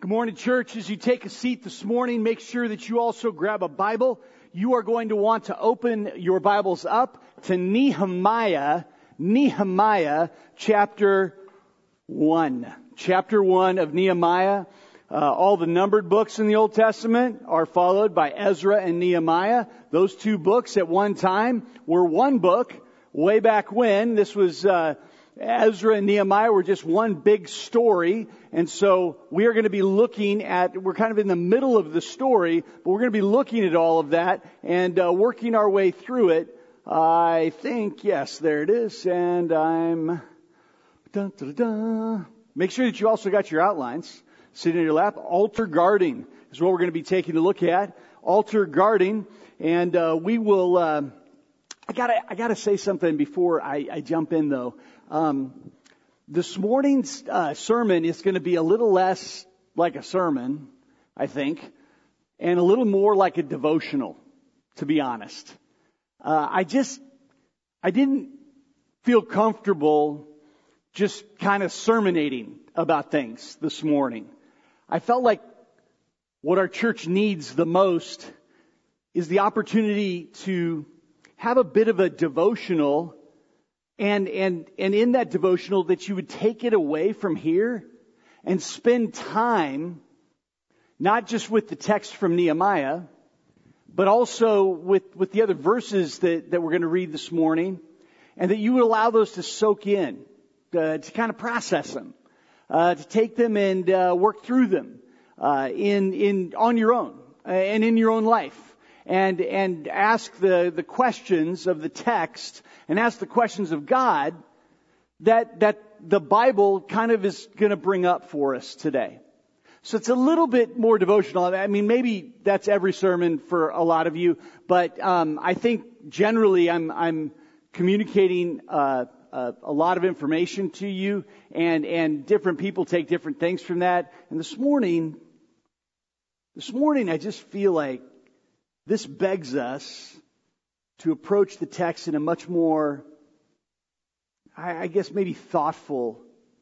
Good morning, church. As you take a seat this morning, make sure that you also grab a Bible. You are going to want to open your Bibles up to Nehemiah chapter 1. Chapter 1 of Nehemiah. All the numbered books in the Old Testament are followed by Ezra and Nehemiah. Those two books at one time were one book way back when. This was Ezra and Nehemiah were just one big story. And so we are going to be looking at, we're kind of in the middle of the story, but we're going to be looking at all of that and working our way through it. I think, yes, there it is. And I'm, make sure that you also got your outlines sitting in your lap. Altar guarding is what we're going to be taking a look at. Altar guarding. And we will, I gotta say something before I jump in though. This morning's sermon is going to be a little less like a sermon, I think, and a little more like a devotional, to be honest. I didn't feel comfortable just kind of sermonating about things this morning. I felt like what our church needs the most is the opportunity to have a bit of a devotional. And in that devotional that you would take it away from here and spend time, not just with the text from Nehemiah, but also with the other verses that we're going to read this morning, and that you would allow those to soak in, to kind of process them, to take them and work through them on your own and in your own life. And ask the questions of the text and ask the questions of God that the Bible kind of is going to bring up for us today. So it's a little bit more devotional. I mean, maybe that's every sermon for a lot of you, but I think generally I'm communicating a lot of information to you, and different people take different things from that. And this morning I just feel like this begs us to approach the text in a much more, I guess maybe thoughtful,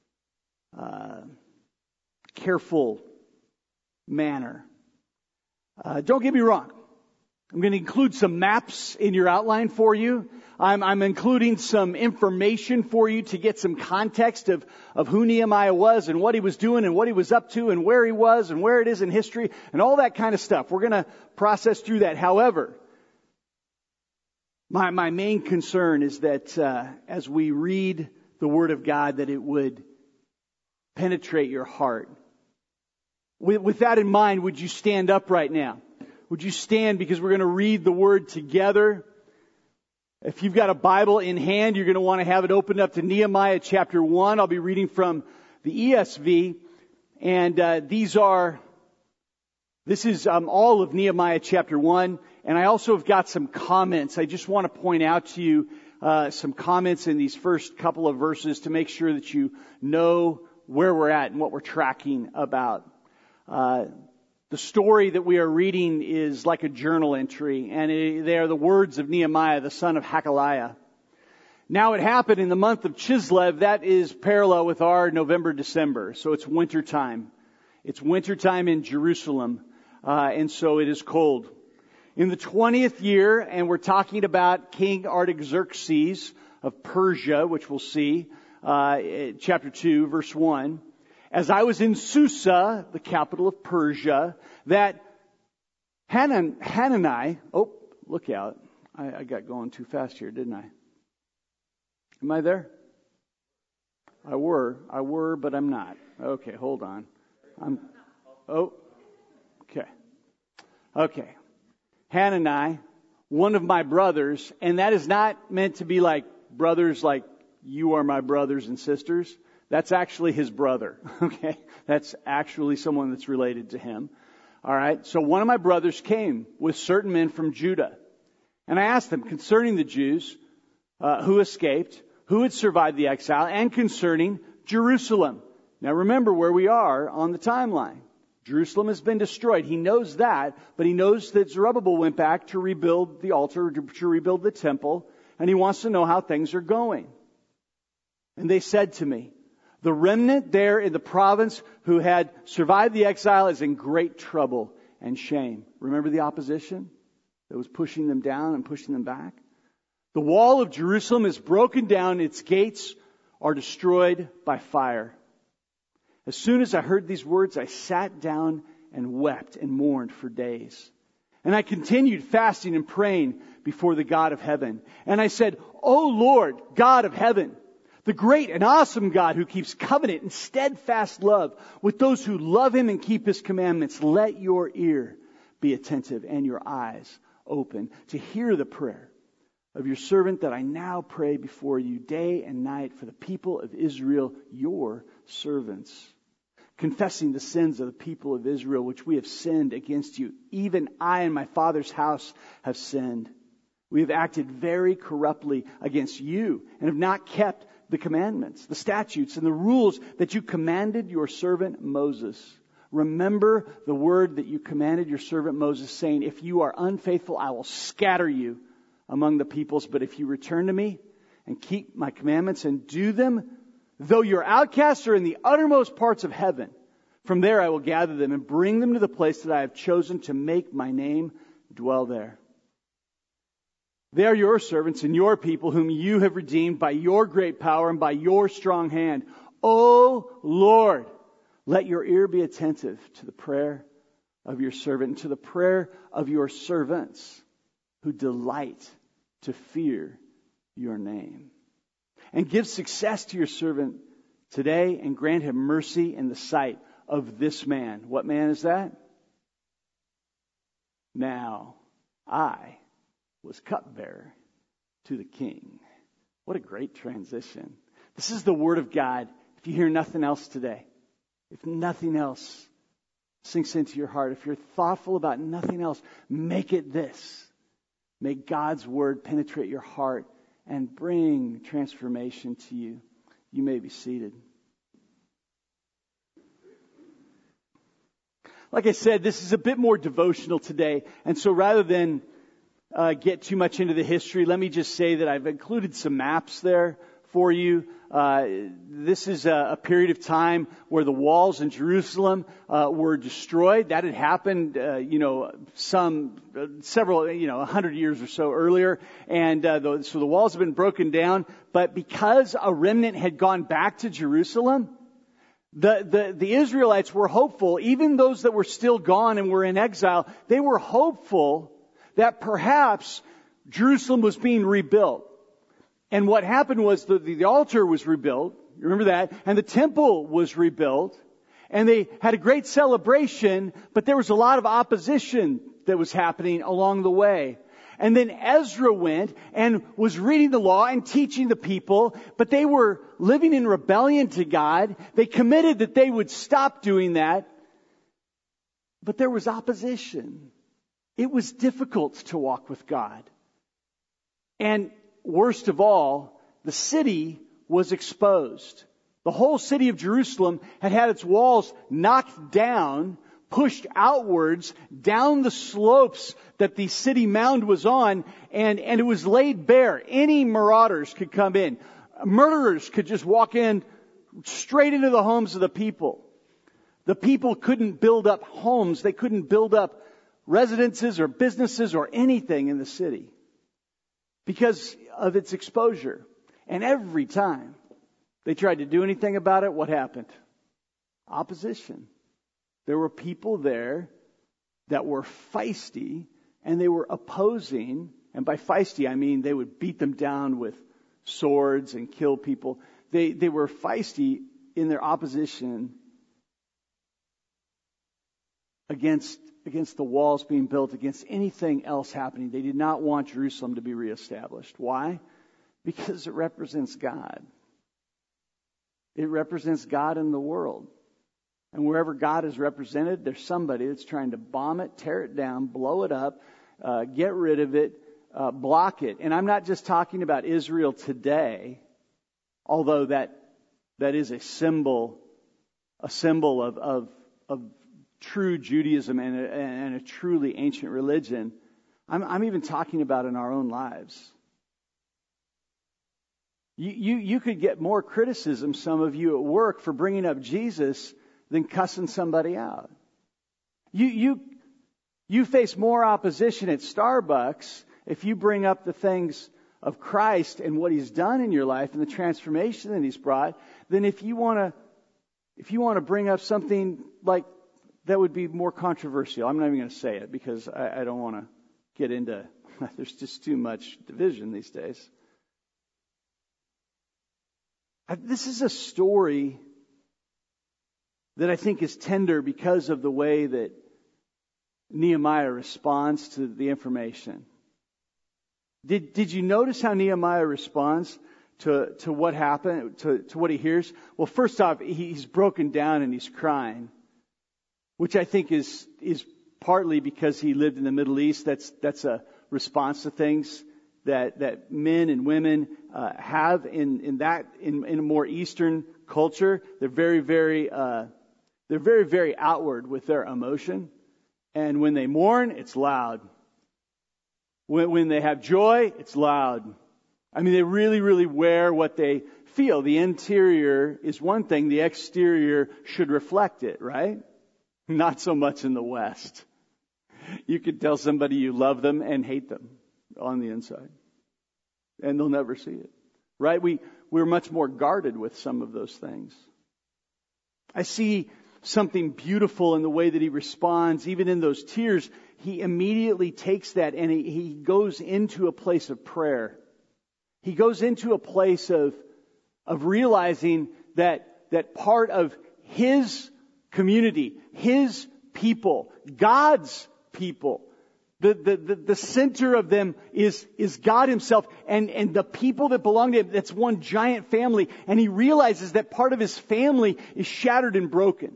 careful manner. Don't get me wrong. I'm going to include some maps in your outline for you. I'm including some information for you to get some context of who Nehemiah was and what he was doing and what he was up to and where he was and where it is in history and all that kind of stuff. We're going to process through that. However, my main concern is that as we read the Word of God, that it would penetrate your heart. With that in mind, would you stand up right now? Would you stand, because we're going to read the Word together. If you've got a Bible in hand, you're going to want to have it opened up to Nehemiah chapter 1. I'll be reading from the ESV. And this is all of Nehemiah chapter 1. And I also have got some comments. I just want to point out to you some comments in these first couple of verses to make sure that you know where we're at and what we're tracking about. The story that we are reading is like a journal entry, and they are the words of Nehemiah, the son of Hakaliah. Now it happened in the month of Chislev, that is parallel with our November, December, so it's winter time. It's winter time in Jerusalem, and so it is cold. In the 20th year, and we're talking about King Artaxerxes of Persia, which we'll see, chapter 2, verse 1. As I was in Susa, the capital of Persia, that Hanani, oh, look out. I got going too fast here, didn't I? Am I there? I were, but I'm not. Okay, hold on. Okay. Hanani, one of my brothers, and that is not meant to be like brothers like you are my brothers and sisters. That's actually his brother, okay? That's actually someone that's related to him. All right, so one of my brothers came with certain men from Judah. And I asked them concerning the Jews who escaped, who had survived the exile, and concerning Jerusalem. Now remember where we are on the timeline. Jerusalem has been destroyed. He knows that, but he knows that Zerubbabel went back to rebuild the altar, to rebuild the temple, and he wants to know how things are going. And they said to me, The remnant there in the province who had survived the exile is in great trouble and shame. Remember the opposition that was pushing them down and pushing them back? The wall of Jerusalem is broken down. Its gates are destroyed by fire. As soon as I heard these words, I sat down and wept and mourned for days. And I continued fasting and praying before the God of heaven. And I said, O Lord, God of heaven, the great and awesome God who keeps covenant and steadfast love with those who love Him and keep His commandments, let your ear be attentive and your eyes open to hear the prayer of your servant that I now pray before you day and night for the people of Israel, your servants, confessing the sins of the people of Israel, which we have sinned against you. Even I and my father's house have sinned. We have acted very corruptly against you and have not kept the commandments, the statutes, and the rules that you commanded your servant Moses. Remember the word that you commanded your servant Moses, saying, if you are unfaithful, I will scatter you among the peoples. But if you return to me and keep my commandments and do them, though your outcasts are in the uttermost parts of heaven, from there I will gather them and bring them to the place that I have chosen to make my name dwell there. They are your servants and your people whom you have redeemed by your great power and by your strong hand. O Lord, let your ear be attentive to the prayer of your servant and to the prayer of your servants who delight to fear your name. And give success to your servant today and grant him mercy in the sight of this man. What man is that? Now I was cupbearer to the king. What a great transition. This is the word of God. If you hear nothing else today, if nothing else sinks into your heart, if you're thoughtful about nothing else, make it this. May God's word penetrate your heart and bring transformation to you. You may be seated. Like I said, this is a bit more devotional today. And so rather than get too much into the history, let me just say that I've included some maps there for you. This is a period of time where the walls in Jerusalem were destroyed. That had happened, several, 100 years or so earlier. And so the walls have been broken down. But because a remnant had gone back to Jerusalem, the Israelites were hopeful, even those that were still gone and were in exile, they were hopeful that perhaps Jerusalem was being rebuilt. And what happened was the altar was rebuilt. You remember that? And the temple was rebuilt. And they had a great celebration, but there was a lot of opposition that was happening along the way. And then Ezra went and was reading the law and teaching the people, but they were living in rebellion to God. They committed that they would stop doing that. But there was opposition. It was difficult to walk with God. And worst of all, the city was exposed. The whole city of Jerusalem had its walls knocked down, pushed outwards, down the slopes that the city mound was on, and it was laid bare. Any marauders could come in. Murderers could just walk in straight into the homes of the people. The people couldn't build up homes. They couldn't build up residences or businesses or anything in the city because of its exposure. And every time they tried to do anything about it, what happened? Opposition. There were people there that were feisty and they were opposing. And by feisty, I mean they would beat them down with swords and kill people. They were feisty in their opposition against the walls being built, against anything else happening. They did not want Jerusalem to be reestablished. Why? Because it represents God. It represents God in the world. And wherever God is represented, there's somebody that's trying to bomb it, tear it down, blow it up, get rid of it, block it. And I'm not just talking about Israel today, although that is a symbol of true Judaism and a truly ancient religion. I'm even talking about in our own lives. You could get more criticism, some of you at work, for bringing up Jesus than cussing somebody out. You face more opposition at Starbucks if you bring up the things of Christ and what He's done in your life and the transformation that He's brought, than if you want to bring up something like that would be more controversial. I'm not even going to say it because I don't want to get into. There's just too much division these days. This is a story that I think is tender because of the way that Nehemiah responds to the information. Did you notice how Nehemiah responds to what happened, to what he hears? Well, first off, he's broken down and he's crying, which I think is partly because he lived in the Middle East. That's a response to things that men and women have in a more Eastern culture. They're very, very outward with their emotion. And when they mourn, it's loud. When they have joy, it's loud. I mean, they really, really wear what they feel. The interior is one thing. The exterior should reflect it, right? Not so much in the West. You could tell somebody you love them and hate them on the inside. And they'll never see it. Right? We're much more guarded with some of those things. I see something beautiful in the way that he responds. Even in those tears, he immediately takes that and he goes into a place of prayer. He goes into a place of realizing that part of his community, his people, God's people, the center of them is God Himself and the people that belong to Him. That's one giant family. And he realizes that part of his family is shattered and broken.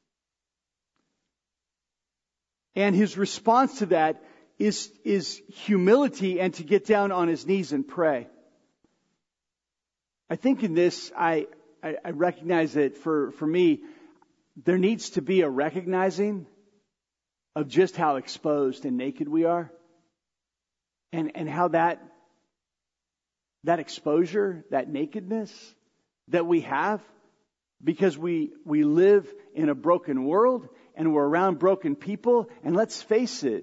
And his response to that is humility and to get down on his knees and pray. I think in this, I recognize that for me, there needs to be a recognizing of just how exposed and naked we are. And how that exposure, that nakedness that we have, because we live in a broken world and we're around broken people, and let's face it,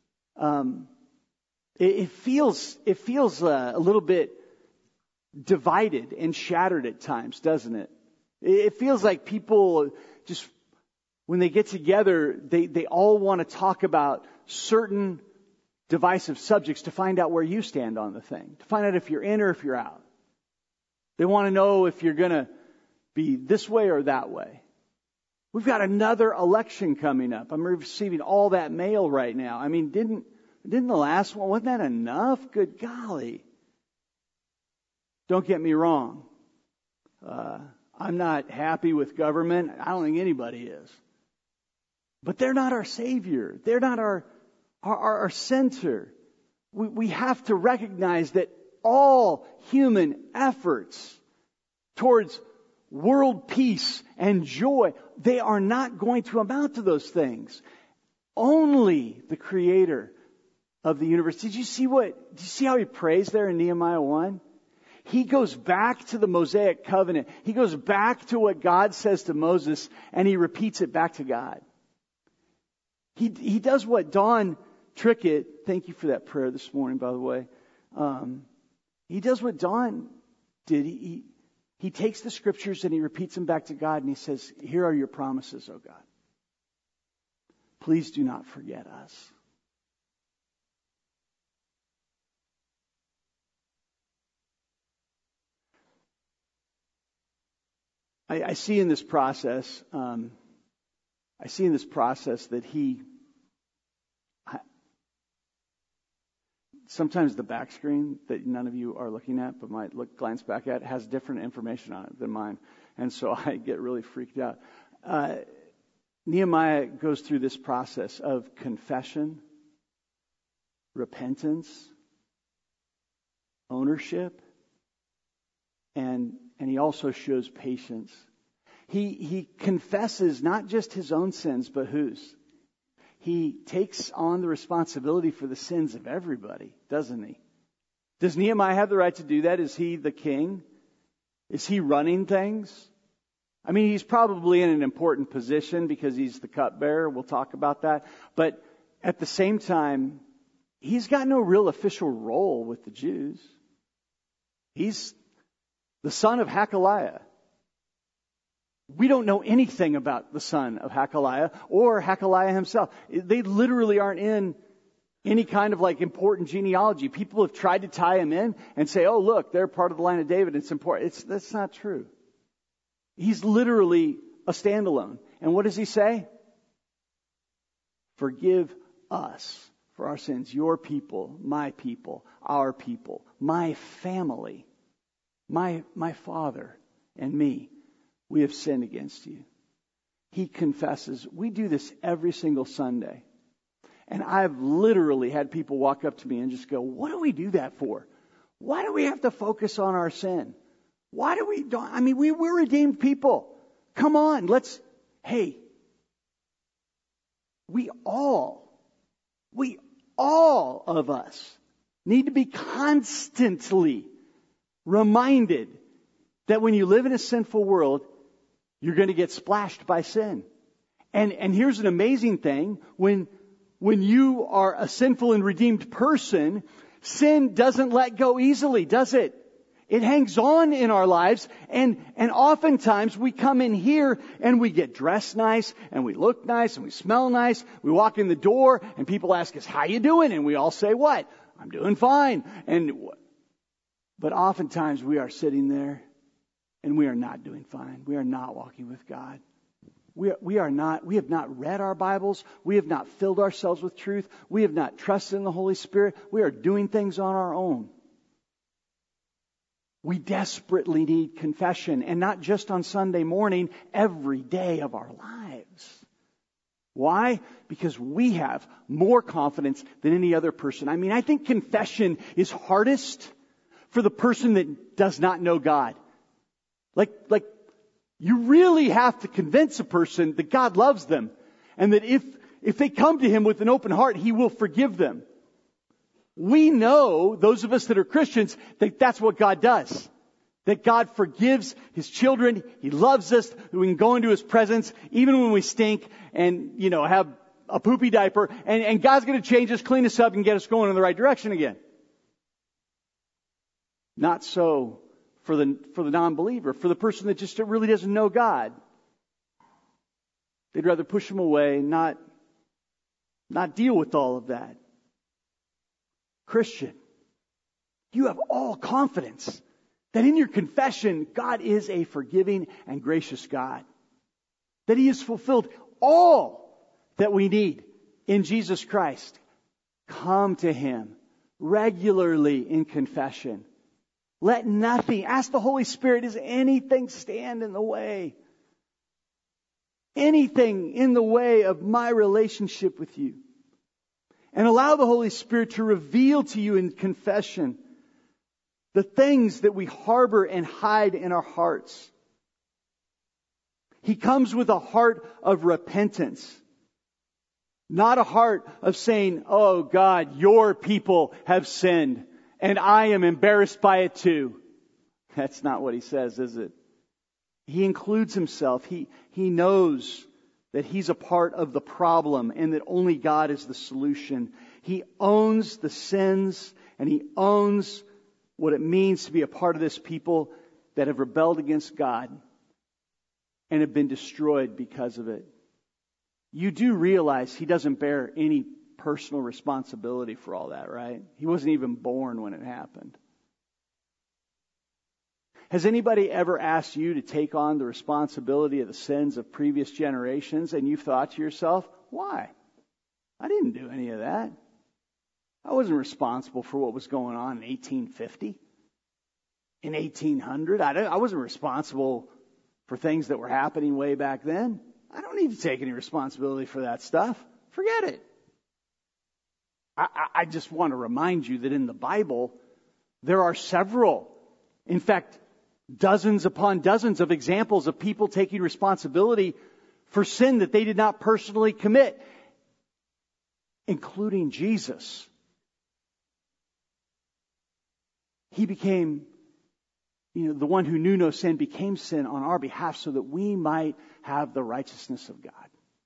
it feels a little bit divided and shattered at times, doesn't it? It feels like people just, when they get together, they all want to talk about certain divisive subjects to find out where you stand on the thing, to find out if you're in or if you're out. They want to know if you're going to be this way or that way. We've got another election coming up. I'm receiving all that mail right now. I mean, didn't the last one, wasn't that enough? Good golly. Don't get me wrong. I'm not happy with government. I don't think anybody is. But they're not our Savior. They're not our center. We have to recognize that all human efforts towards world peace and joy, they are not going to amount to those things. Only the Creator of the universe. Did you see how he prays there in Nehemiah 1? He goes back to the Mosaic covenant. He goes back to what God says to Moses, and he repeats it back to God. He does what Don Trickett, thank you for that prayer this morning, by the way. He does what Don did. He takes the scriptures and he repeats them back to God, and he says, here are your promises, O God. Please do not forget us. I see in this process, that sometimes the back screen that none of you are looking at, but might glance back at, has different information on it than mine. And so I get really freaked out. Nehemiah goes through this process of confession, repentance, ownership, and he also shows patience. He confesses not just his own sins, but whose? He takes on the responsibility for the sins of everybody, doesn't he? Does Nehemiah have the right to do that? Is he the king? Is he running things? I mean, he's probably in an important position because he's the cupbearer. We'll talk about that. But at the same time, he's got no real official role with the Jews. He's the son of Hakaliah. We don't know anything about the son of Hakaliah or Hakaliah himself. They literally aren't in any kind of like important genealogy. People have tried to tie him in and say, oh, look, they're part of the line of David. It's important. That's not true. He's literally a standalone. And what does he say? Forgive us for our sins. Your people, our people, my family, my father and me. We have sinned against you. He confesses. We do this every single Sunday. And I've literally had people walk up to me and just go, what do we do that for? Why do we have to focus on our sin? Why do we don't? I mean, we're redeemed people. Come on, we all of us need to be constantly reminded that when you live in a sinful world, you're going to get splashed by sin. And here's an amazing thing. When you are a sinful and redeemed person, sin doesn't let go easily, does it? It hangs on in our lives, and oftentimes we come in here and we get dressed nice, and we look nice, and we smell nice. We walk in the door, and people ask us, how you doing? And we all say, what? I'm doing fine. But oftentimes we are sitting there, and we are not doing fine. We are not walking with God. We have not read our Bibles. We have not filled ourselves with truth. We have not trusted in the Holy Spirit. We are doing things on our own. We desperately need confession, and not just on Sunday morning, every day of our lives. Why? Because we have more confidence than any other person. I mean, I think confession is hardest for the person that does not know God. Like you really have to convince a person that God loves them, and that if they come to Him with an open heart, He will forgive them. We know, those of us that are Christians, that that's what God does. That God forgives His children. He loves us. We can go into His presence even when we stink and, have a poopy diaper. And God's going to change us, clean us up, and get us going in the right direction again. Not so for the non-believer, for the person that just really doesn't know God. They'd rather push Him away, not deal with all of that. Christian, you have all confidence that in your confession, God is a forgiving and gracious God. That He has fulfilled all that we need in Jesus Christ. Come to Him regularly in confession. Let nothing, ask the Holy Spirit, does anything stand in the way? Anything in the way of my relationship with you? And allow the Holy Spirit to reveal to you in confession the things that we harbor and hide in our hearts. He comes with a heart of repentance. Not a heart of saying, oh God, your people have sinned and I am embarrassed by it too. That's not what He says, is it? He includes Himself. He knows that He's a part of the problem and that only God is the solution. He owns the sins, and He owns what it means to be a part of this people that have rebelled against God and have been destroyed because of it. You do realize He doesn't bear any personal responsibility for all that, right? He wasn't even born when it happened. Has anybody ever asked you to take on the responsibility of the sins of previous generations, and you've thought to yourself, why? I didn't do any of that. I wasn't responsible for what was going on in 1850, in 1800. I wasn't responsible for things that were happening way back then. I don't need to take any responsibility for that stuff. Forget it. I just want to remind you that in the Bible, there are several, in fact, dozens upon dozens of examples of people taking responsibility for sin that they did not personally commit, including Jesus. He became the one who knew no sin became sin on our behalf so that we might have the righteousness of God.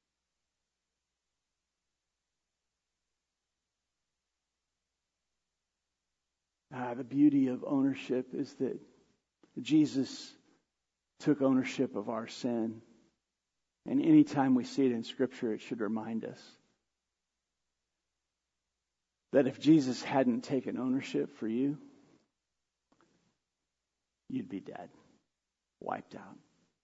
The beauty of ownership is that Jesus took ownership of our sin. And anytime we see it in Scripture, it should remind us that if Jesus hadn't taken ownership for you, you'd be dead, wiped out.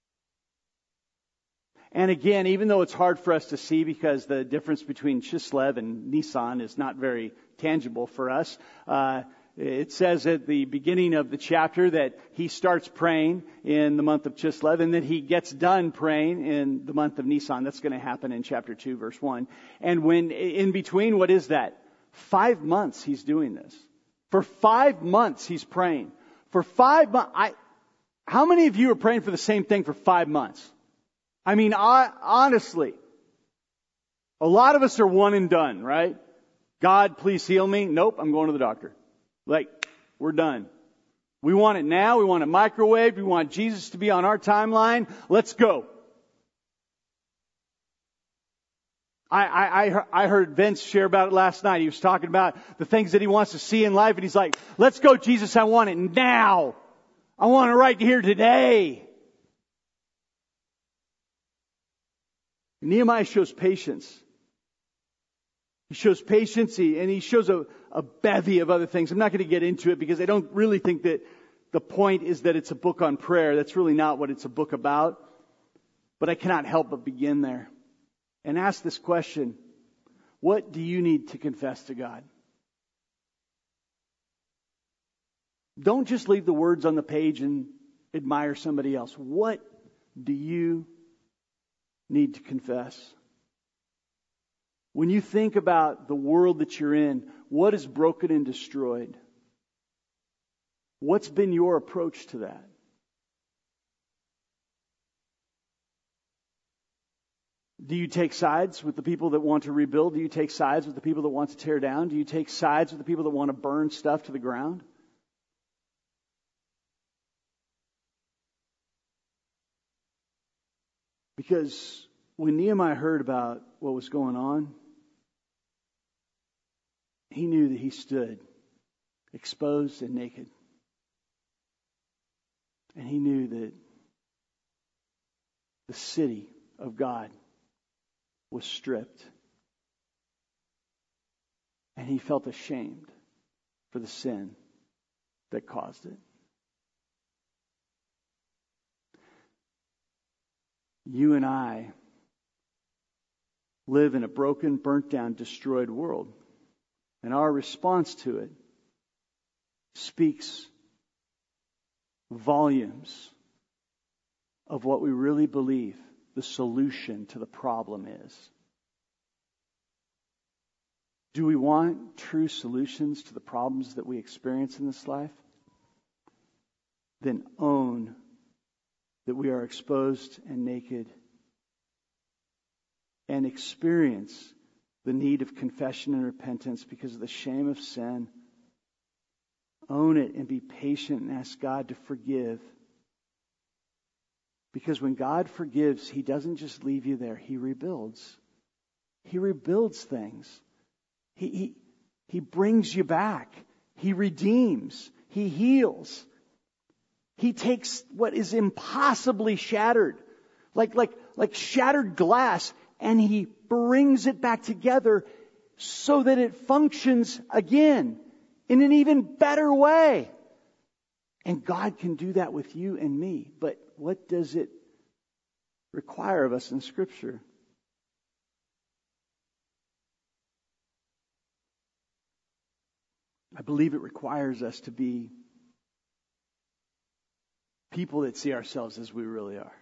And again, even though it's hard for us to see because the difference between Chislev and Nisan is not very tangible for us, it says at the beginning of the chapter that he starts praying in the month of Chislev and that he gets done praying in the month of Nisan. That's going to happen in chapter 2, verse 1. And when in between, what is that? 5 months he's doing this. For 5 months he's praying. For 5 months. How many of you are praying for the same thing for 5 months? I mean, honestly, a lot of us are one and done, right? God, please heal me. Nope, I'm going to the doctor. Like, we're done. We want it now. We want it microwaved. We want Jesus to be on our timeline. Let's go. I heard Vince share about it last night. He was talking about the things that he wants to see in life. And he's like, let's go, Jesus. I want it now. I want it right here today. Nehemiah shows patience. He shows patience and he shows a bevy of other things. I'm not going to get into it because I don't really think that the point is that it's a book on prayer. That's really not what it's a book about. But I cannot help but begin there and ask this question. What do you need to confess to God? Don't just leave the words on the page and admire somebody else. What do you need to confess? When you think about the world that you're in, what is broken and destroyed? What's been your approach to that? Do you take sides with the people that want to rebuild? Do you take sides with the people that want to tear down? Do you take sides with the people that want to burn stuff to the ground? Because when Nehemiah heard about what was going on, he knew that he stood exposed and naked. And he knew that the city of God was stripped. And he felt ashamed for the sin that caused it. You and I live in a broken, burnt down, destroyed world. And our response to it speaks volumes of what we really believe the solution to the problem is. Do we want true solutions to the problems that we experience in this life? Then own that we are exposed and naked and experience the need of confession and repentance because of the shame of sin. Own it and be patient and ask God to forgive. Because when God forgives, He doesn't just leave you there. He rebuilds. He rebuilds things. He brings you back. He redeems. He heals. He takes what is impossibly shattered, like shattered glass, and He brings it back together so that it functions again in an even better way. And God can do that with you and me. But what does it require of us in Scripture? I believe it requires us to be people that see ourselves as we really are.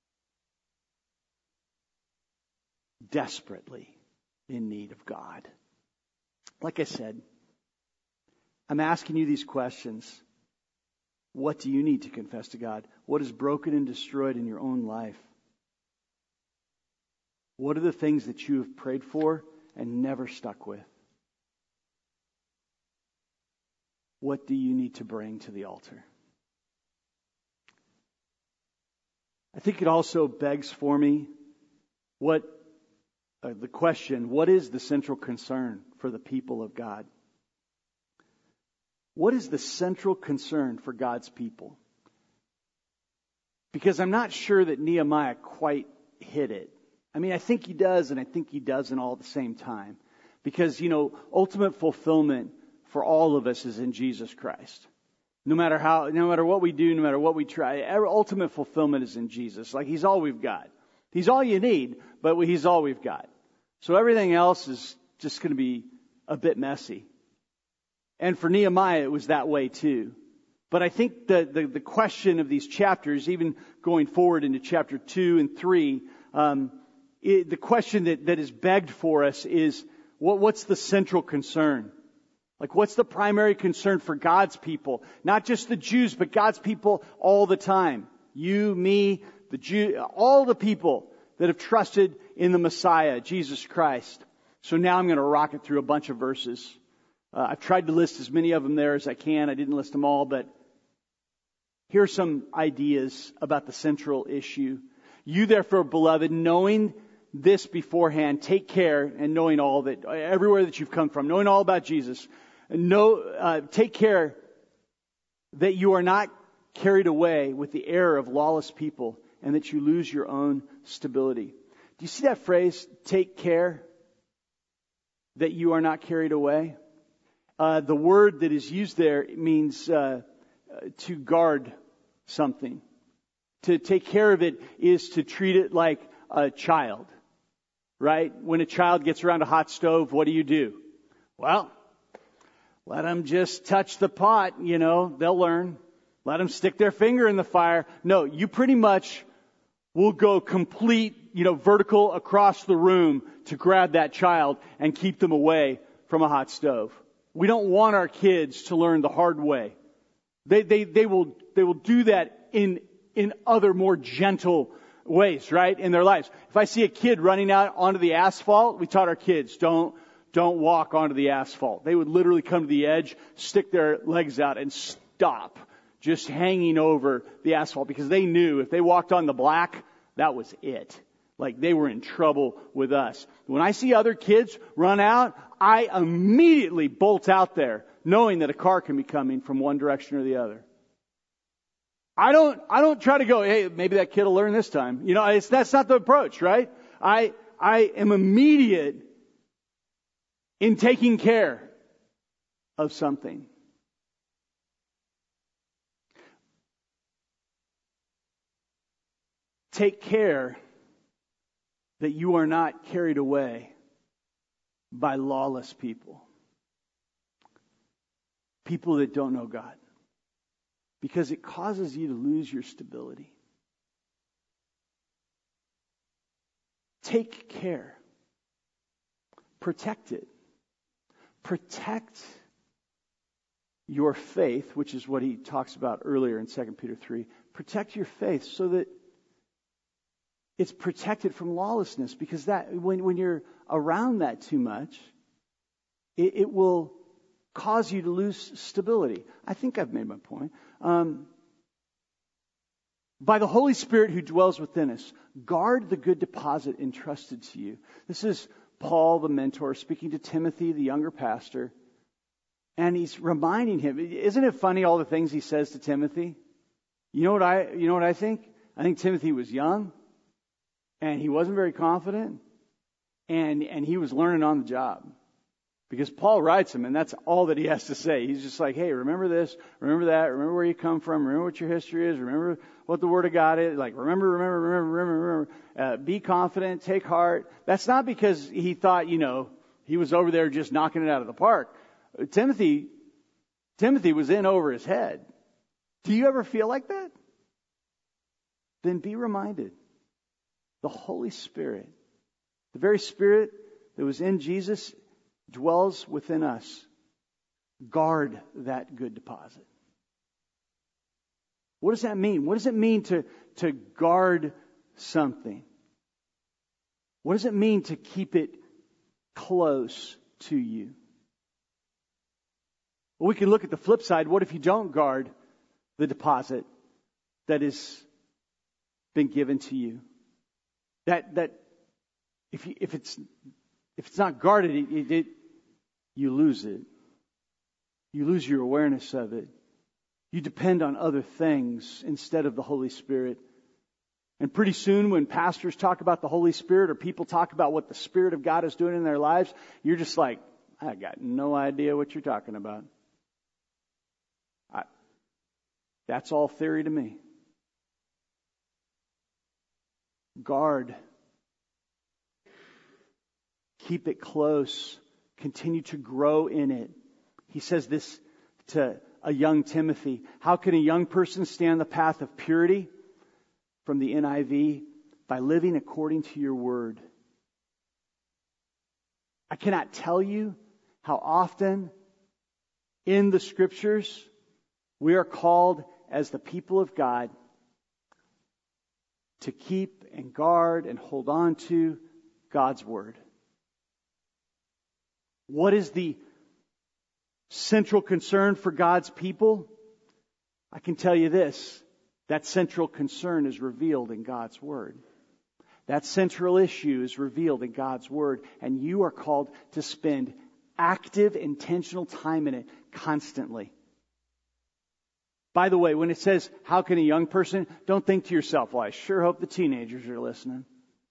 Desperately in need of God. Like I said, I'm asking you these questions. What do you need to confess to God? What is broken and destroyed in your own life? What are the things that you have prayed for and never stuck with? What do you need to bring to the altar? I think it also begs for me the question, what is the central concern for the people of God? What is the central concern for God's people? Because I'm not sure that Nehemiah quite hit it. I mean, I think he does, and I think he doesn't all at the same time. Because, ultimate fulfillment for all of us is in Jesus Christ. No matter what we do, no matter what we try, ultimate fulfillment is in Jesus. Like, He's all we've got. He's all you need, but He's all we've got. So everything else is just going to be a bit messy. And for Nehemiah, it was that way too. But I think the question of these chapters, even going forward into chapter 2 and 3, the question that is begged for us is, what's the central concern? Like, what's the primary concern for God's people? Not just the Jews, but God's people all the time. You, me, the Jew, all the people that have trusted in the Messiah, Jesus Christ. So now I'm going to rocket through a bunch of verses. I've tried to list as many of them there as I can. I didn't list them all, but here are some ideas about the central issue. You therefore, beloved, knowing this beforehand, take care, and knowing all of it, everywhere that you've come from, knowing all about Jesus, take care that you are not carried away with the error of lawless people, and that you lose your own stability. Do you see that phrase, take care that you are not carried away? The word that is used there means to guard something. To take care of it is to treat it like a child, right? When a child gets around a hot stove, what do? Well, let them just touch the pot, they'll learn. Let them stick their finger in the fire. No, you pretty much will go complete, vertical across the room to grab that child and keep them away from a hot stove. We don't want our kids to learn the hard way. They will do that in other more gentle ways, right? In their lives. If I see a kid running out onto the asphalt, we taught our kids, don't walk onto the asphalt. They would literally come to the edge, stick their legs out and stop, just hanging over the asphalt, because they knew if they walked on the black, that was it. Like, they were in trouble with us. When I see other kids run out, I immediately bolt out there, knowing that a car can be coming from one direction or the other. I don't try to go, hey, maybe that kid will learn this time. That's not the approach, right? I am immediate in taking care of something. Take care that you are not carried away by lawless people. People that don't know God. Because it causes you to lose your stability. Take care. Protect it. Protect your faith, which is what he talks about earlier in 2 Peter 3. Protect your faith so that it's protected from lawlessness, because that when you're around that too much, it will cause you to lose stability. I think I've made my point. By the Holy Spirit who dwells within us, guard the good deposit entrusted to you. This is Paul, the mentor, speaking to Timothy, the younger pastor, and he's reminding him. Isn't it funny all the things he says to Timothy? You know what I think? I think Timothy was young. And he wasn't very confident, and he was learning on the job. Because Paul writes him, and that's all that he has to say. He's just like, hey, remember this, remember that, remember where you come from, remember what your history is, remember what the Word of God is. Like, remember. Be confident, take heart. That's not because he thought, he was over there just knocking it out of the park. Timothy was in over his head. Do you ever feel like that? Then be reminded. The Holy Spirit, the very Spirit that was in Jesus, dwells within us. Guard that good deposit. What does that mean? What does it mean to guard something? What does it mean to keep it close to you? Well, we can look at the flip side. What if you don't guard the deposit that is been given to you. That if it's not guarded, you lose it. You lose your awareness of it. You depend on other things instead of the Holy Spirit. And pretty soon when pastors talk about the Holy Spirit or people talk about what the Spirit of God is doing in their lives, you're just like, I got no idea what you're talking about. That's all theory to me. Guard. Keep it close. Continue to grow in it. He says this to a young Timothy. How can a young person stand the path of purity? From the NIV, by living according to your word. I cannot tell you how often in the scriptures we are called as the people of God to keep and guard and hold on to God's word. What is the central concern for God's people? I can tell you this. That central concern is revealed in God's word. That central issue is revealed in God's word. And you are called to spend active, intentional time in it constantly. By the way, when it says, how can a young person, don't think to yourself, well, I sure hope the teenagers are listening.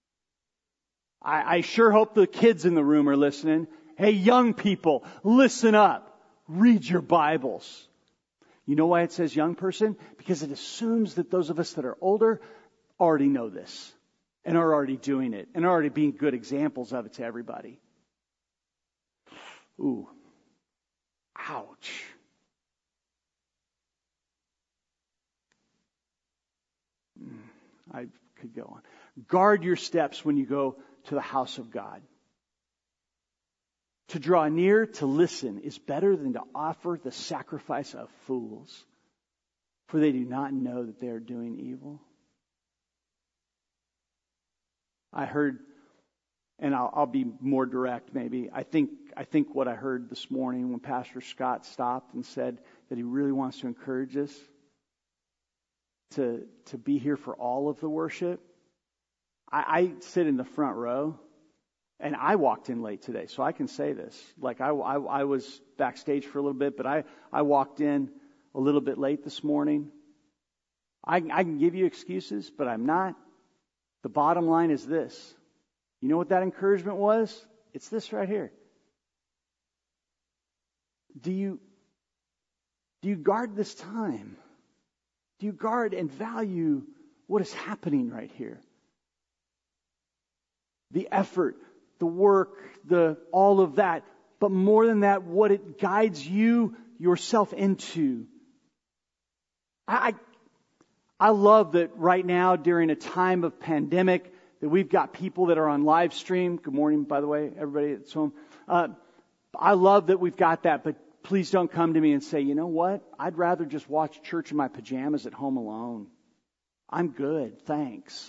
I sure hope the kids in the room are listening. Hey, young people, listen up. Read your Bibles. You know why it says young person? Because it assumes that those of us that are older already know this and are already doing it and are already being good examples of it to everybody. Ooh. Ouch. I could go on. Guard your steps when you go to the house of God. To draw near, to listen, is better than to offer the sacrifice of fools, for they do not know that they are doing evil. I heard, and I'll be more direct maybe, I think what I heard this morning when Pastor Scott stopped and said that he really wants to encourage us to be here for all of the worship. I sit in the front row. And I walked in late today, so I can say this. Like I was backstage for a little bit, but I walked in a little bit late this morning. I can give you excuses, but I'm not. The bottom line is this. You know what that encouragement was? It's this right here. Do you guard this time? Do you guard and value what is happening right here? The effort, the work, all of that. But more than that, what it guides you yourself into. I love that right now during a time of pandemic that we've got people that are on live stream. Good morning, by the way, everybody that's home. I love that we've got that, but please don't come to me and say, you know what? I'd rather just watch church in my pajamas at home alone. I'm good, thanks.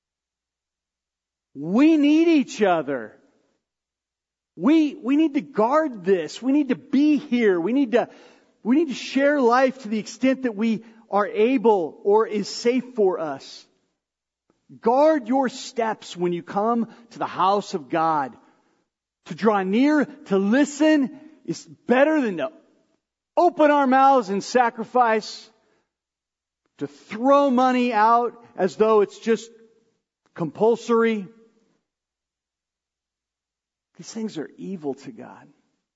We need each other. We need to guard this. We need to be here. We need to share life to the extent that we are able or is safe for us. Guard your steps when you come to the house of God. To draw near, to listen is better than to open our mouths and sacrifice. To throw money out as though it's just compulsory. These things are evil to God.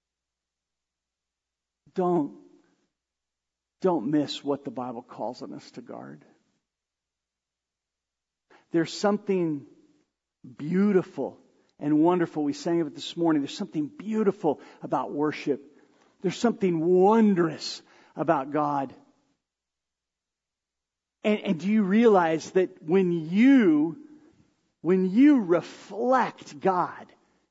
Don't miss what the Bible calls on us to guard. There's something beautiful and wonderful. We sang of it this morning. There's something beautiful about worship. There's something wondrous about God. And do you realize that when you reflect God,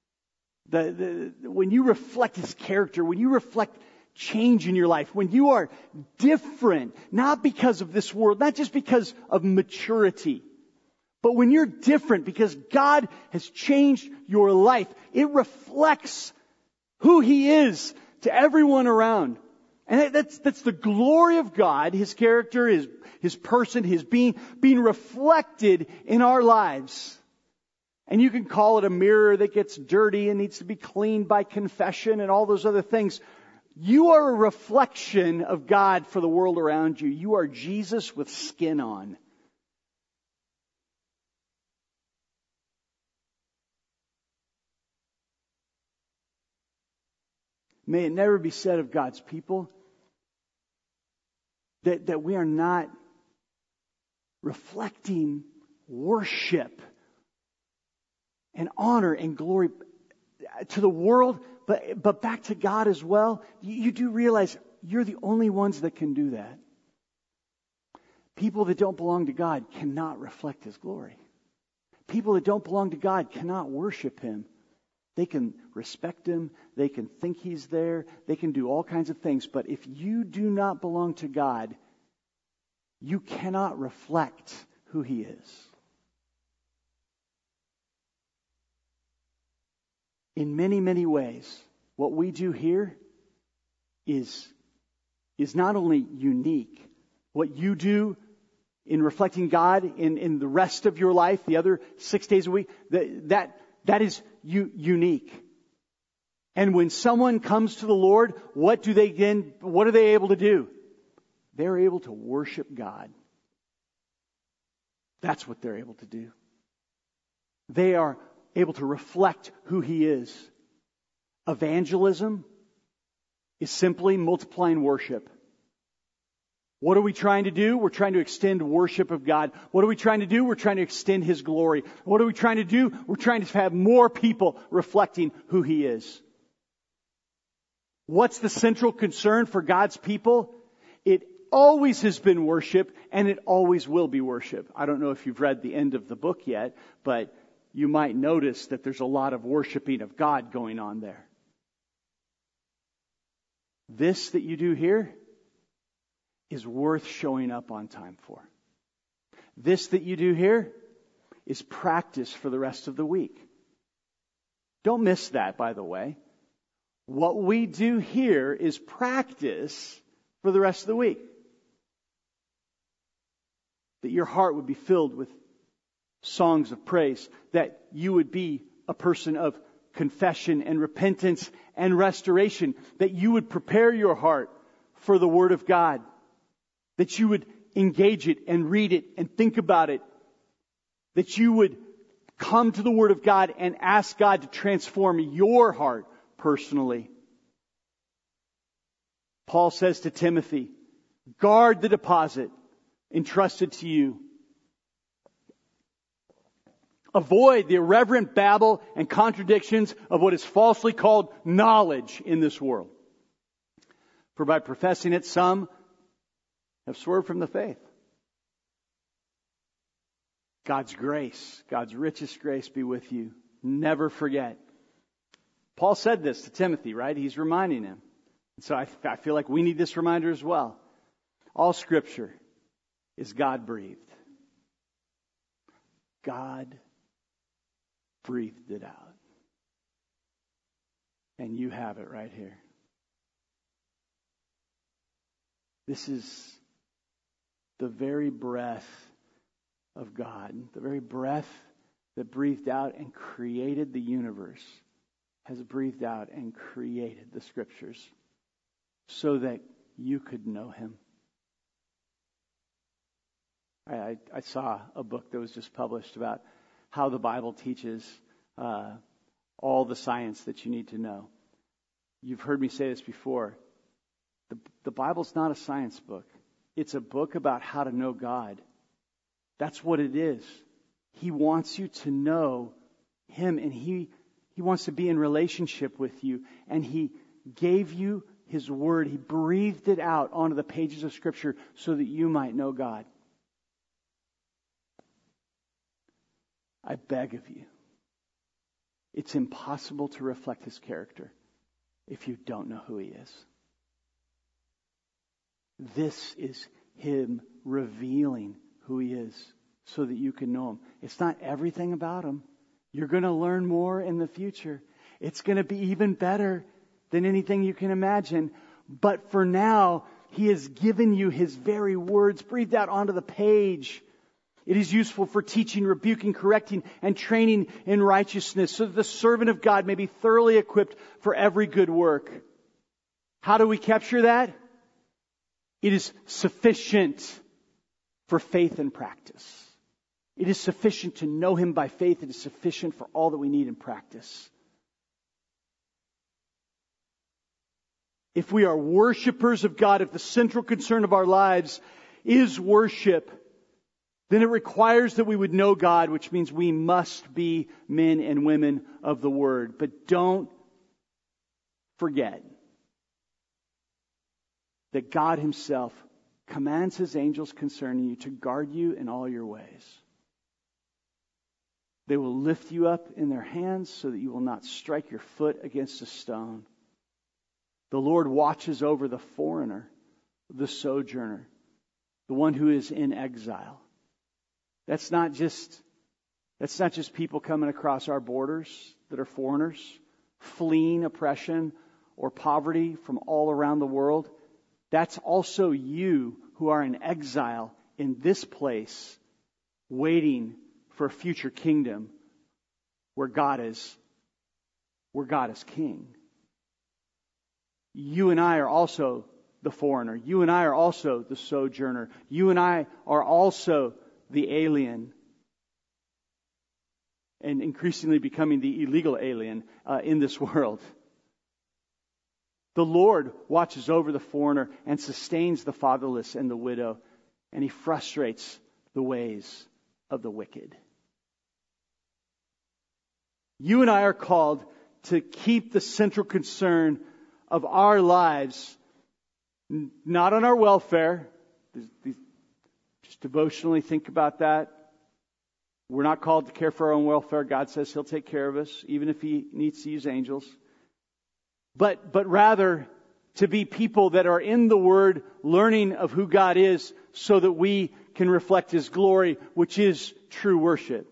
when you reflect His character, when you reflect change in your life, when you are different, not because of this world, not just because of maturity, but when you're different because God has changed your life, it reflects who He is to everyone around. And that's the glory of God, His character, His person, His being reflected in our lives. And you can call it a mirror that gets dirty and needs to be cleaned by confession and all those other things. You are a reflection of God for the world around you. You are Jesus with skin on. May it never be said of God's people that we are not reflecting worship and honor and glory to the world, but back to God as well. You do realize you're the only ones that can do that. People that don't belong to God cannot reflect His glory. People that don't belong to God cannot worship Him. They can respect Him. They can think He's there. They can do all kinds of things. But if you do not belong to God, you cannot reflect who He is. In many, many ways, what we do here is not only unique. What you do in reflecting God in the rest of your life, the other 6 days a week, that is unique. And when someone comes to the Lord, what are they able to do? They're able to worship God. That's what they're able to do. They are able to reflect who He is. Evangelism is simply multiplying worship. What are we trying to do? We're trying to extend worship of God. What are we trying to do? We're trying to extend His glory. What are we trying to do? We're trying to have more people reflecting who He is. What's the central concern for God's people? It always has been worship, and it always will be worship. I don't know if you've read the end of the book yet, but you might notice that there's a lot of worshiping of God going on there. This that you do here is worth showing up on time for. This that you do here is practice for the rest of the week. Don't miss that, by the way. What we do here is practice for the rest of the week. That your heart would be filled with songs of praise, that you would be a person of confession and repentance and restoration, that you would prepare your heart for the Word of God, that you would engage it and read it and think about it, that you would come to the Word of God and ask God to transform your heart personally. Paul says to Timothy, guard the deposit entrusted to you. Avoid the irreverent babble and contradictions of what is falsely called knowledge in this world. For by professing it, some have swerved from the faith. God's grace, God's richest grace be with you. Never forget. Paul said this to Timothy, right? He's reminding him. So I feel like we need this reminder as well. All Scripture is God-breathed. God breathed it out. And you have it right here. This is the very breath of God. The very breath that breathed out and created the universe has breathed out and created the Scriptures so that you could know Him. I saw a book that was just published about how the Bible teaches all the science that you need to know. You've heard me say this before. The Bible's not a science book. It's a book about how to know God. That's what it is. He wants you to know Him, and He wants to be in relationship with you. And He gave you His Word. He breathed it out onto the pages of Scripture so that you might know God. I beg of you, it's impossible to reflect His character if you don't know who He is. This is Him revealing who He is so that you can know Him. It's not everything about Him. You're going to learn more in the future. It's going to be even better than anything you can imagine. But for now, He has given you His very words breathed out onto the page. It is useful for teaching, rebuking, correcting, and training in righteousness, so that the servant of God may be thoroughly equipped for every good work. How do we capture that? It is sufficient for faith and practice. It is sufficient to know Him by faith. It is sufficient for all that we need in practice. If we are worshipers of God, if the central concern of our lives is worship, then it requires that we would know God, which means we must be men and women of the Word. But don't forget that God Himself commands His angels concerning you to guard you in all your ways. They will lift you up in their hands so that you will not strike your foot against a stone. The Lord watches over the foreigner, the sojourner, the one who is in exile. That's not just people coming across our borders that are foreigners, fleeing oppression or poverty from all around the world. That's also you who are in exile in this place, waiting for a future kingdom where God is king. You and I are also the foreigner. You and I are also the sojourner. You and I are also the alien, and increasingly becoming the illegal alien in this world. The Lord watches over the foreigner and sustains the fatherless and the widow, and He frustrates the ways of the wicked. You and I are called to keep the central concern of our lives not on our welfare. Just devotionally think about that. We're not called to care for our own welfare. God says He'll take care of us, even if He needs to use angels. But rather to be people that are in the Word, learning of who God is, so that we can reflect His glory, which is true worship.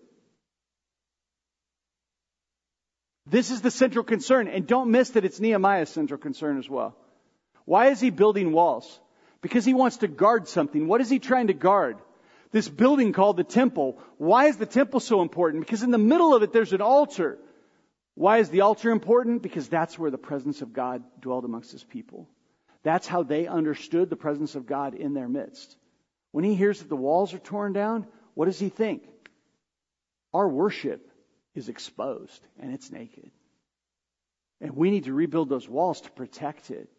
This is the central concern, and don't miss that it's Nehemiah's central concern as well. Why is he building walls? Because he wants to guard something. What is he trying to guard? This building called the temple. Why is the temple so important? Because in the middle of it there's an altar. Why is the altar important? Because that's where the presence of God dwelled amongst His people. That's how they understood the presence of God in their midst. When he hears that the walls are torn down, what does he think? Our worship is exposed and it's naked. And we need to rebuild those walls to protect it.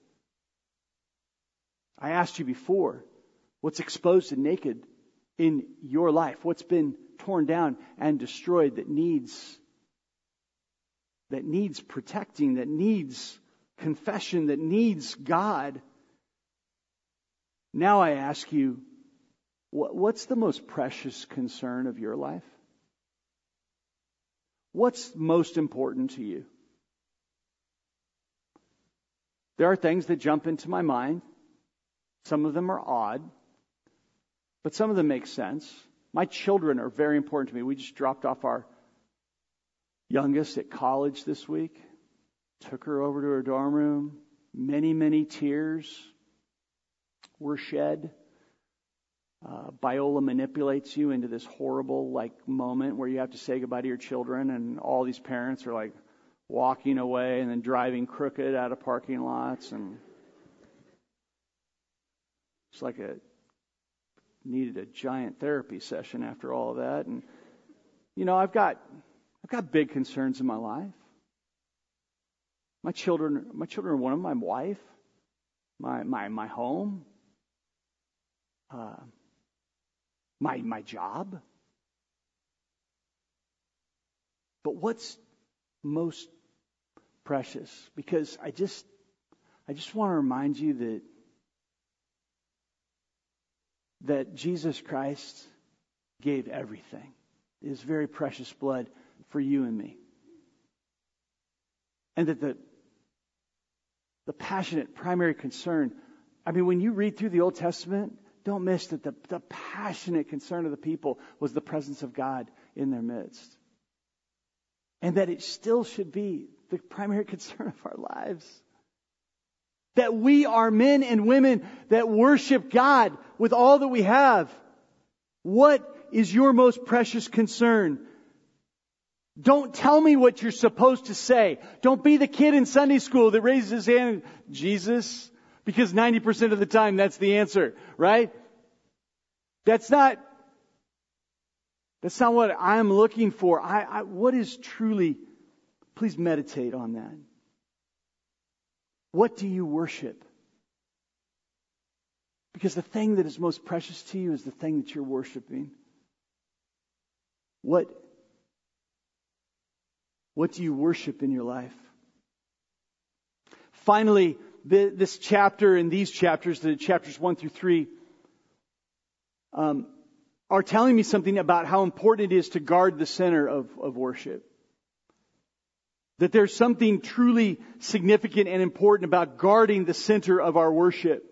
I asked you before, what's exposed and naked in your life? What's been torn down and destroyed that needs protecting, that needs confession, that needs God? Now I ask you, what's the most precious concern of your life? What's most important to you? There are things that jump into my mind. Some of them are odd, but some of them make sense. My children are very important to me. We just dropped off our youngest at college this week. Took her over to her dorm room. Many, many tears were shed. Biola manipulates you into this horrible moment where you have to say goodbye to your children, and all these parents are walking away and then driving crooked out of parking lots, and it's needed a giant therapy session after all of that. And I've got big concerns in my life. My children are one of them. My wife, my home, my job. But what's most precious? Because I just want to remind you that Jesus Christ gave everything, His very precious blood, for you and me. And that the passionate primary concern, when you read through the Old Testament, don't miss that the passionate concern of the people was the presence of God in their midst. And that it still should be the primary concern of our lives. That we are men and women that worship God with all that we have. What is your most precious concern? Don't tell me what you're supposed to say. Don't be the kid in Sunday school that raises his hand, Jesus, because 90% of the time that's the answer, right? That's not what I'm looking for. What is truly, please meditate on that. What do you worship? Because the thing that is most precious to you is the thing that you're worshiping. What do you worship in your life? Finally, this chapter and these chapters, the chapters 1 through 3, are telling me something about how important it is to guard the center of worship. That there's something truly significant and important about guarding the center of our worship.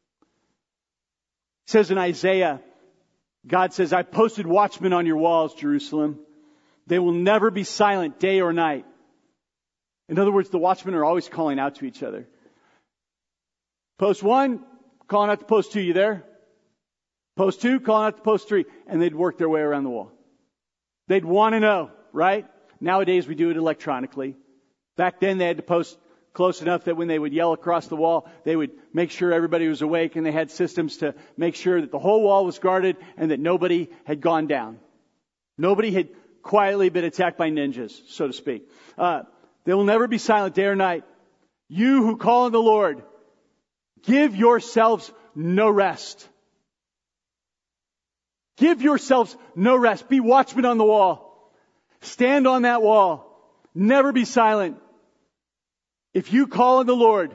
It says in Isaiah, God says, I posted watchmen on your walls, Jerusalem. They will never be silent day or night. In other words, the watchmen are always calling out to each other. Post 1, calling out to post 2, you there? Post 2, calling out to post 3. And they'd work their way around the wall. They'd want to know, right? Nowadays we do it electronically. Back then they had to post close enough that when they would yell across the wall, they would make sure everybody was awake, and they had systems to make sure that the whole wall was guarded and that nobody had gone down. Nobody had quietly been attacked by ninjas, so to speak. They will never be silent day or night. You who call on the Lord, give yourselves no rest. Give yourselves no rest. Be watchmen on the wall. Stand on that wall. Never be silent. If you call on the Lord,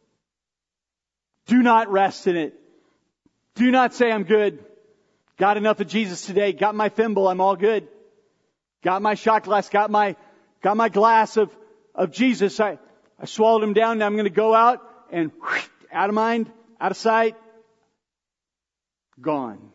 do not rest in it. Do not say, I'm good. Got enough of Jesus today. Got my thimble. I'm all good. Got my shot glass. Got my glass of Jesus. I swallowed him down. Now I'm going to go out and out of mind, out of sight, gone.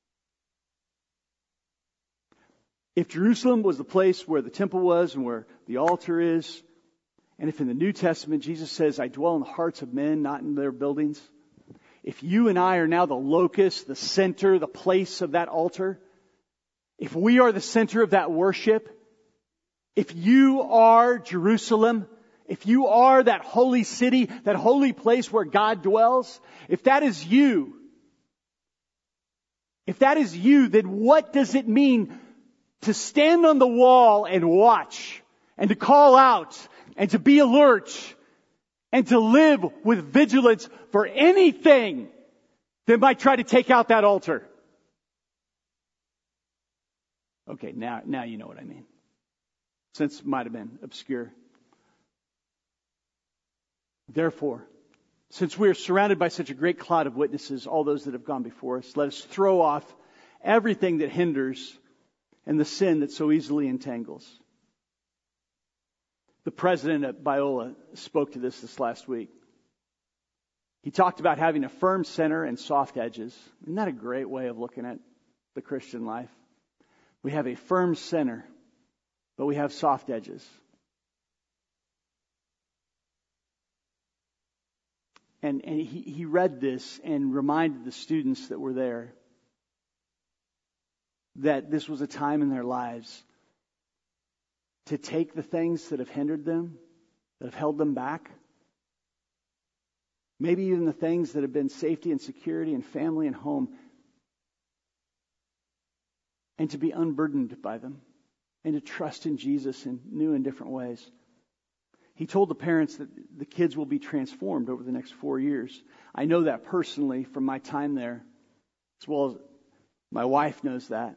If Jerusalem was the place where the temple was and where the altar is, and if in the New Testament Jesus says, I dwell in the hearts of men, not in their buildings. If you and I are now the locus, the center, the place of that altar, if we are the center of that worship, if you are Jerusalem, if you are that holy city, that holy place where God dwells, if that is you, then what does it mean to stand on the wall and watch, and to call out, and to be alert, and to live with vigilance for anything that might try to take out that altar? Okay, now you know what I mean. Since it might have been obscure. Therefore, since we are surrounded by such a great cloud of witnesses, all those that have gone before us, let us throw off everything that hinders and the sin that so easily entangles. The president at Biola spoke to this last week. He talked about having a firm center and soft edges. Isn't that a great way of looking at the Christian life? We have a firm center, but we have soft edges. And he read this and reminded the students that were there that this was a time in their lives to take the things that have hindered them, that have held them back, maybe even the things that have been safety and security and family and home, and to be unburdened by them, and to trust in Jesus in new and different ways. He told the parents that the kids will be transformed over the next 4 years. I know that personally from my time there, as well as my wife knows that.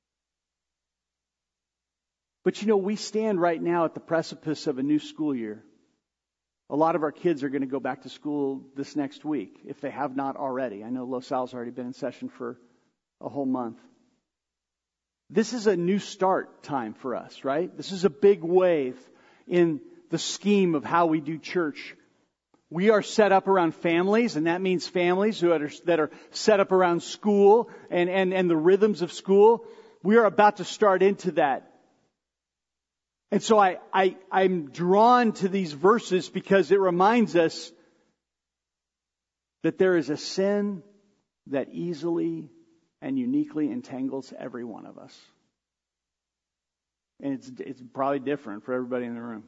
But we stand right now at the precipice of a new school year. A lot of our kids are going to go back to school this next week, if they have not already. I know Los Al's already been in session for a whole month. This is a new start time for us, right? This is a big wave in the scheme of how we do church. We are set up around families, and that means families that are set up around school and the rhythms of school. We are about to start into that. And so I'm drawn to these verses because it reminds us that there is a sin that easily and uniquely entangles every one of us. And it's probably different for everybody in the room.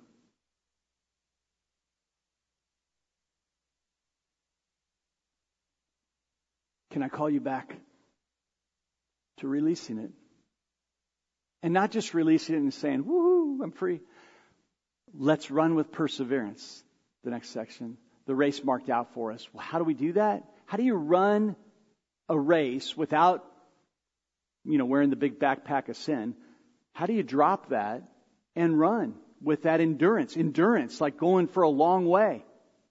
Can I call you back to releasing it? And not just releasing it and saying, woohoo, I'm free. Let's run with perseverance. The next section. The race marked out for us. Well, how do we do that? How do you run a race without, wearing the big backpack of sin? How do you drop that and run with that endurance? Endurance, like going for a long way.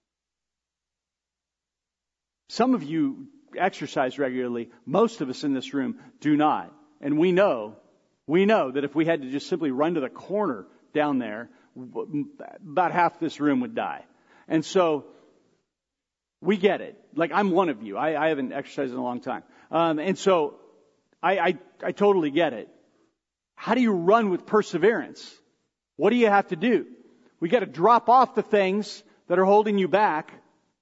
Some of you exercise regularly. Most of us in this room do not. And we know that if we had to just simply run to the corner down there, about half this room would die. And so we get it. Like, I'm one of you. I haven't exercised in a long time. And so I totally get it. How do you run with perseverance? What do you have to do? We got to drop off the things that are holding you back.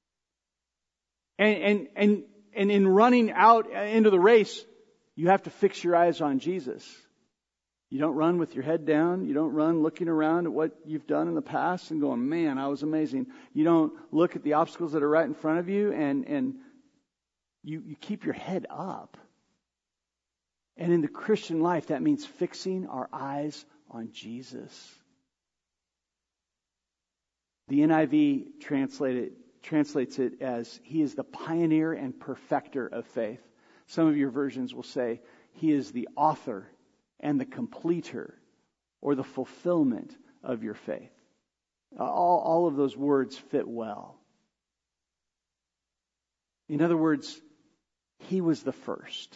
And in running out into the race, you have to fix your eyes on Jesus. You don't run with your head down. You don't run looking around at what you've done in the past and going, man, I was amazing. You don't look at the obstacles that are right in front of you, and you keep your head up. And in the Christian life, that means fixing our eyes on Jesus. The NIV translates it as, He is the pioneer and perfecter of faith. Some of your versions will say, He is the author and the completer, or the fulfillment of your faith. All of those words fit well. In other words, He was the first,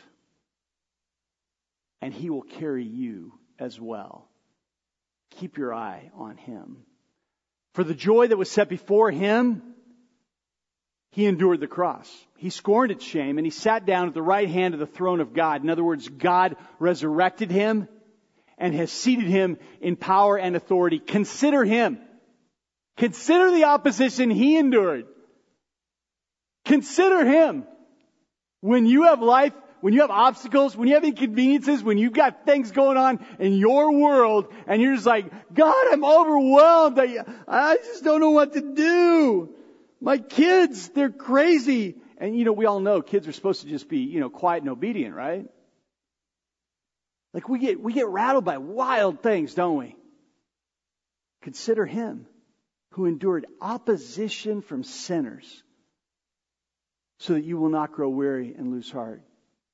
and He will carry you as well. Keep your eye on Him. For the joy that was set before Him, He endured the cross. He scorned its shame, and He sat down at the right hand of the throne of God. In other words, God resurrected Him and has seated Him in power and authority. Consider Him. Consider the opposition He endured. Consider Him. When you have life, when you have obstacles, when you have inconveniences, when you've got things going on in your world, and you're just like, God, I'm overwhelmed. I just don't know what to do. My kids, they're crazy. And we all know kids are supposed to just be, quiet and obedient, right? Like we get rattled by wild things, don't we? Consider Him who endured opposition from sinners so that you will not grow weary and lose heart.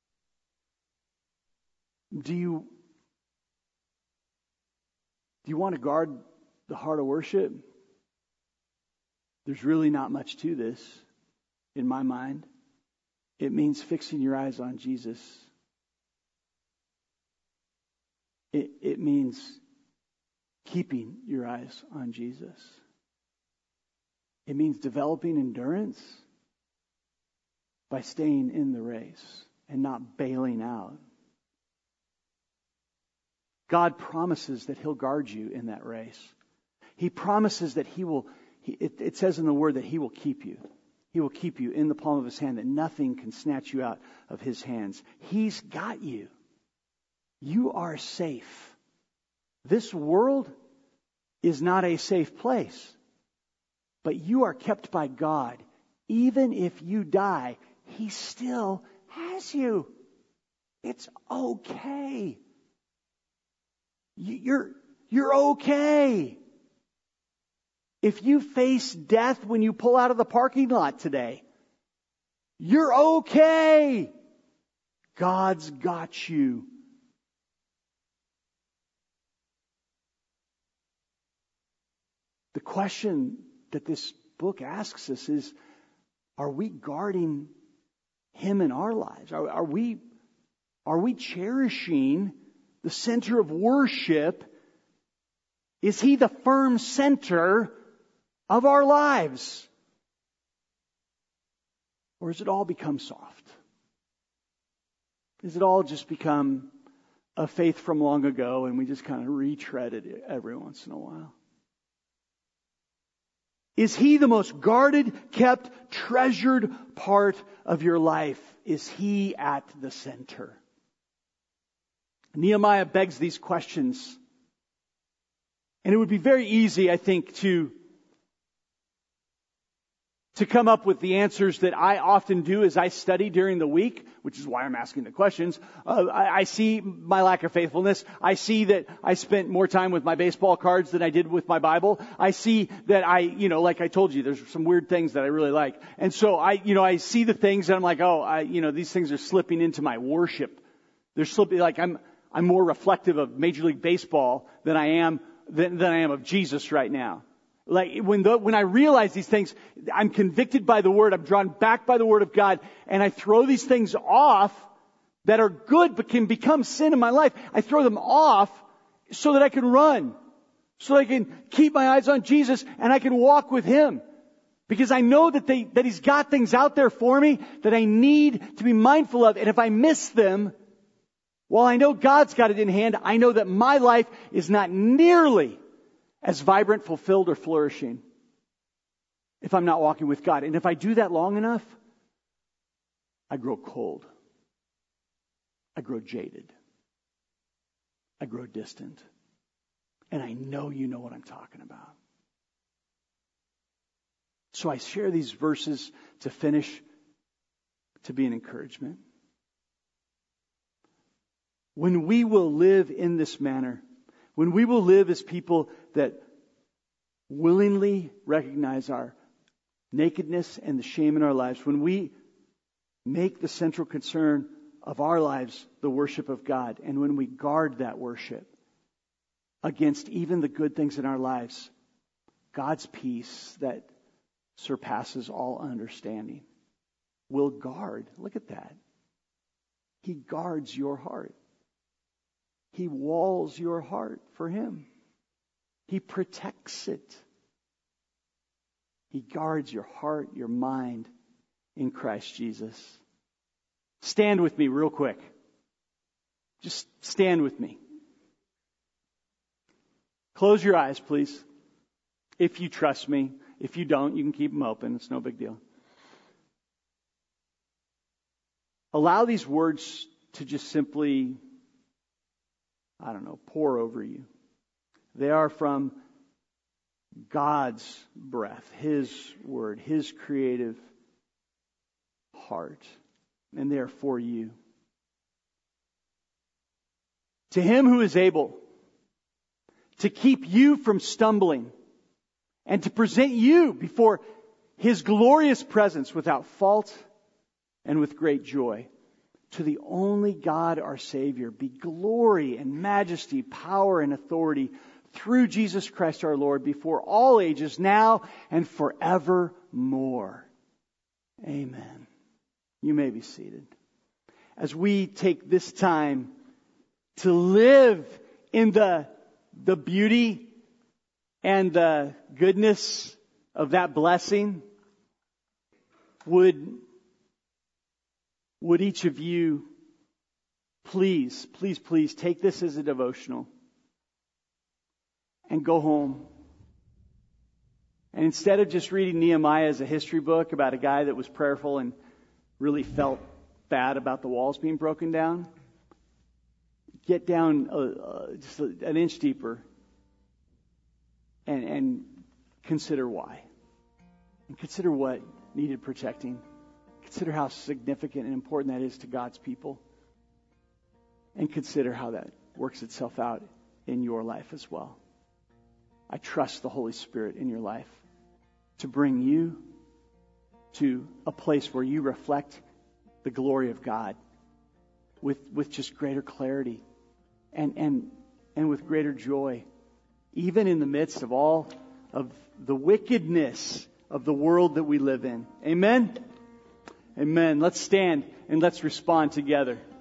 Do you want to guard the heart of worship? There's really not much to this, in my mind. It means fixing your eyes on Jesus. It means keeping your eyes on Jesus. It means developing endurance by staying in the race and not bailing out. God promises that He'll guard you in that race. He promises that He will. It says in the Word that He will keep you. He will keep you in the palm of His hand, that nothing can snatch you out of His hands. He's got you. You are safe. This world is not a safe place. But you are kept by God. Even if you die, He still has you. It's okay. You're okay. If you face death when you pull out of the parking lot today, you're okay. God's got you. The question that this book asks us is, are we guarding Him in our lives? Are we cherishing the center of worship? Is He the firm center of our lives? Or has it all become soft? Has it all just become a faith from long ago and we just kind of retread it every once in a while? Is He the most guarded, kept, treasured part of your life? Is He at the center? Nehemiah begs these questions. And it would be very easy, I think, to come up with the answers that I often do as I study during the week, which is why I'm asking the questions. I see my lack of faithfulness. I see that I spent more time with my baseball cards than I did with my Bible. I see that like I told you, there's some weird things that I really like. And so I see the things and I'm like, these things are slipping into my worship. They're slipping, like I'm more reflective of Major League Baseball than I am of Jesus right now. Like when I realize these things, I'm convicted by the Word, I'm drawn back by the Word of God, and I throw these things off that are good but can become sin in my life. I throw them off so that I can run, so that I can keep my eyes on Jesus and I can walk with Him. Because I know that He's got things out there for me that I need to be mindful of. And if I miss them, while I know God's got it in hand, I know that my life is not nearly as vibrant, fulfilled, or flourishing if I'm not walking with God. And if I do that long enough, I grow cold. I grow jaded. I grow distant. And I know you know what I'm talking about. So I share these verses to finish, to be an encouragement. When we will live in this manner, when we will live as people that willingly recognize our nakedness and the shame in our lives, when we make the central concern of our lives the worship of God, and when we guard that worship against even the good things in our lives, God's peace that surpasses all understanding will guard. Look at that. He guards your heart. He walls your heart for Him. He protects it. He guards your heart, your mind in Christ Jesus. Stand with me real quick. Just stand with me. Close your eyes, please. If you trust me. If you don't, you can keep them open. It's no big deal. Allow these words to just simply, pour over you. They are from God's breath, His word, His creative heart. And they are for you. To Him who is able to keep you from stumbling and to present you before His glorious presence without fault and with great joy. To the only God, our Savior, be glory and majesty, power and authority through Jesus Christ our Lord, before all ages, now and forevermore. Amen. You may be seated. As we take this time to live in the beauty and the goodness of that blessing, would each of you please take this as a devotional and go home. And instead of just reading Nehemiah as a history book about a guy that was prayerful and really felt bad about the walls being broken down, get down just an inch deeper and consider why. And consider what needed protecting. Consider how significant and important that is to God's people. And consider how that works itself out in your life as well. I trust the Holy Spirit in your life to bring you to a place where you reflect the glory of God with just greater clarity and with greater joy, even in the midst of all of the wickedness of the world that we live in. Amen? Amen. Let's stand and let's respond together.